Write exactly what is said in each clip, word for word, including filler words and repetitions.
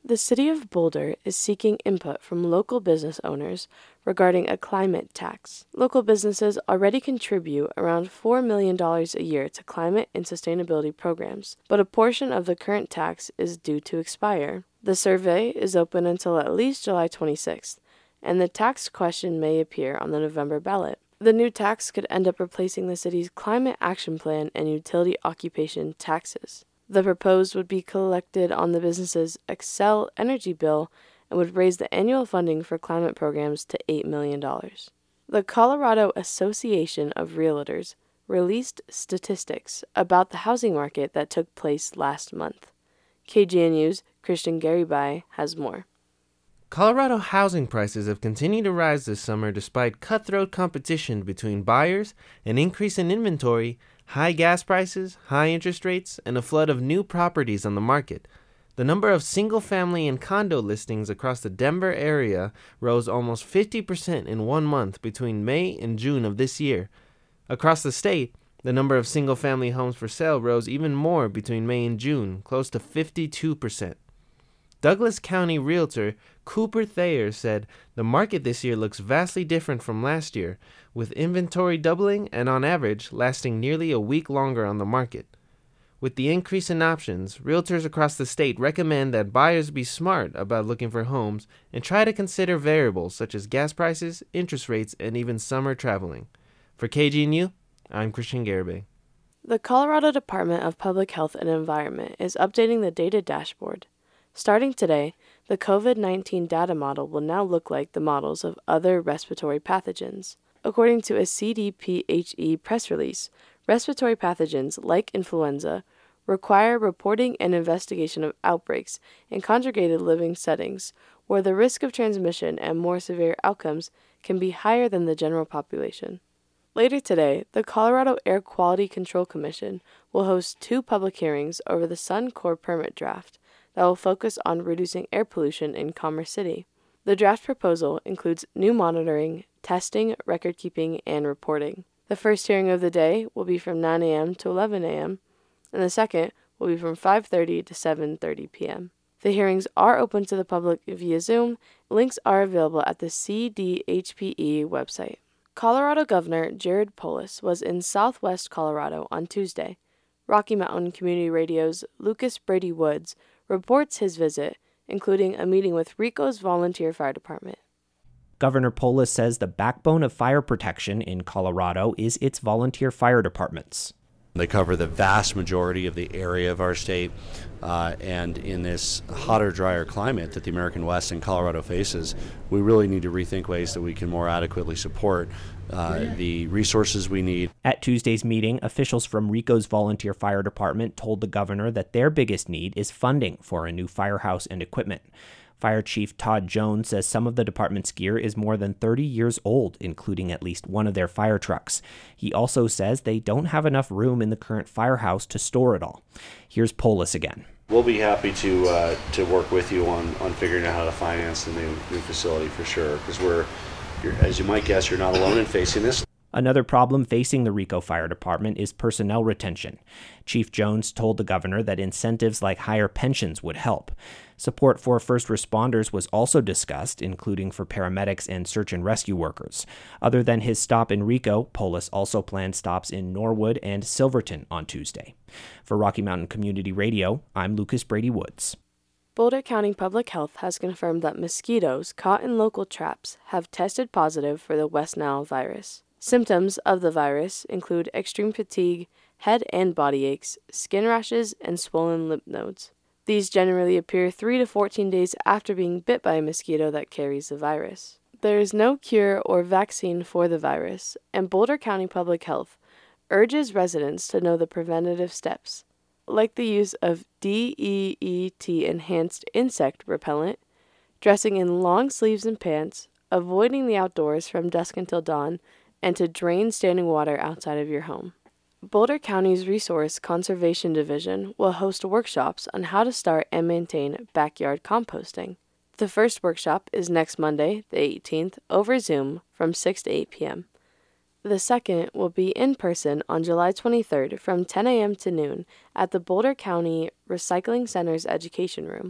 The City of Boulder is seeking input from local business owners regarding a climate tax. Local businesses already contribute around four million dollars a year to climate and sustainability programs, but a portion of the current tax is due to expire. The survey is open until at least July twenty-sixth, and the tax question may appear on the November ballot. The new tax could end up replacing the city's Climate Action Plan and utility occupation taxes. The proposed would be collected on the business's Xcel Energy bill and would raise the annual funding for climate programs to eight million dollars. The Colorado Association of Realtors released statistics about the housing market that took place last month. K G N U's Christian Garibay has more. Colorado housing prices have continued to rise this summer despite cutthroat competition between buyers, an increase in inventory, high gas prices, high interest rates, and a flood of new properties on the market. The number of single-family and condo listings across the Denver area rose almost fifty percent in one month between May and June of this year. Across the state, the number of single-family homes for sale rose even more between May and June, close to fifty-two percent. Douglas County realtor Cooper Thayer said the market this year looks vastly different from last year, with inventory doubling and on average lasting nearly a week longer on the market. With the increase in options, realtors across the state recommend that buyers be smart about looking for homes and try to consider variables such as gas prices, interest rates, and even summer traveling. For K G N U, I'm Christian Garibay. The Colorado Department of Public Health and Environment is updating the data dashboard. Starting today, the COVID nineteen data model will now look like the models of other respiratory pathogens. According to a C D P H E press release, respiratory pathogens like influenza require reporting and investigation of outbreaks in conjugated living settings where the risk of transmission and more severe outcomes can be higher than the general population. Later today, the Colorado Air Quality Control Commission will host two public hearings over the Suncor permit draft that will focus on reducing air pollution in Commerce City. The draft proposal includes new monitoring, testing, record-keeping, and reporting. The first hearing of the day will be from nine a.m. to eleven a.m., and the second will be from five thirty to seven thirty p.m. The hearings are open to the public via Zoom. Links are available at the C D H P E website. Colorado Governor Jared Polis was in southwest Colorado on Tuesday. Rocky Mountain Community Radio's Lucas Brady Woods reports his visit, including a meeting with Rico's Volunteer Fire Department. Governor Polis says the backbone of fire protection in Colorado is its volunteer fire departments. They cover the vast majority of the area of our state, uh, and in this hotter, drier climate that the American West and Colorado faces, we really need to rethink ways that we can more adequately support uh, the resources we need. At Tuesday's meeting, officials from Rico's Volunteer Fire Department told the governor that their biggest need is funding for a new firehouse and equipment. Fire Chief Todd Jones says some of the department's gear is more than thirty years old, including at least one of their fire trucks. He also says they don't have enough room in the current firehouse to store it all. Here's Polis again. We'll be happy to uh, to work with you on, on figuring out how to finance the new, new facility for sure, because we're, you're, as you might guess, you're not alone in facing this. Another problem facing the Rico Fire Department is personnel retention. Chief Jones told the governor that incentives like higher pensions would help. Support for first responders was also discussed, including for paramedics and search and rescue workers. Other than his stop in Rico, Polis also planned stops in Norwood and Silverton on Tuesday. For Rocky Mountain Community Radio, I'm Lucas Brady Woods. Boulder County Public Health has confirmed that mosquitoes caught in local traps have tested positive for the West Nile virus. Symptoms of the virus include extreme fatigue, head and body aches, skin rashes, and swollen lymph nodes. These generally appear three to fourteen days after being bit by a mosquito that carries the virus. There is no cure or vaccine for the virus, and Boulder County Public Health urges residents to know the preventative steps, like the use of D E E T-enhanced insect repellent, dressing in long sleeves and pants, avoiding the outdoors from dusk until dawn, and to drain standing water outside of your home. Boulder County's Resource Conservation Division will host workshops on how to start and maintain backyard composting. The first workshop is next Monday, the eighteenth, over Zoom from six to eight p.m. The second will be in person on July twenty-third from ten a.m. to noon at the Boulder County Recycling Center's Education Room.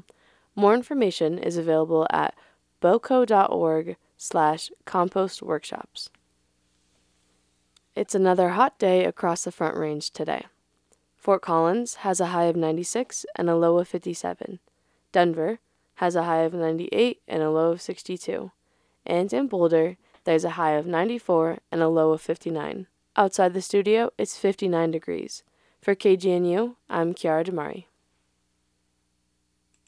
More information is available at boco.org slash compost workshops. It's another hot day across the Front Range today. Fort Collins has a high of ninety-six and a low of fifty-seven. Denver has a high of ninety-eight and a low of sixty-two. And in Boulder, there's a high of ninety-four and a low of fifty-nine. Outside the studio, it's fifty-nine degrees. For K G N U, I'm Kiara Damari.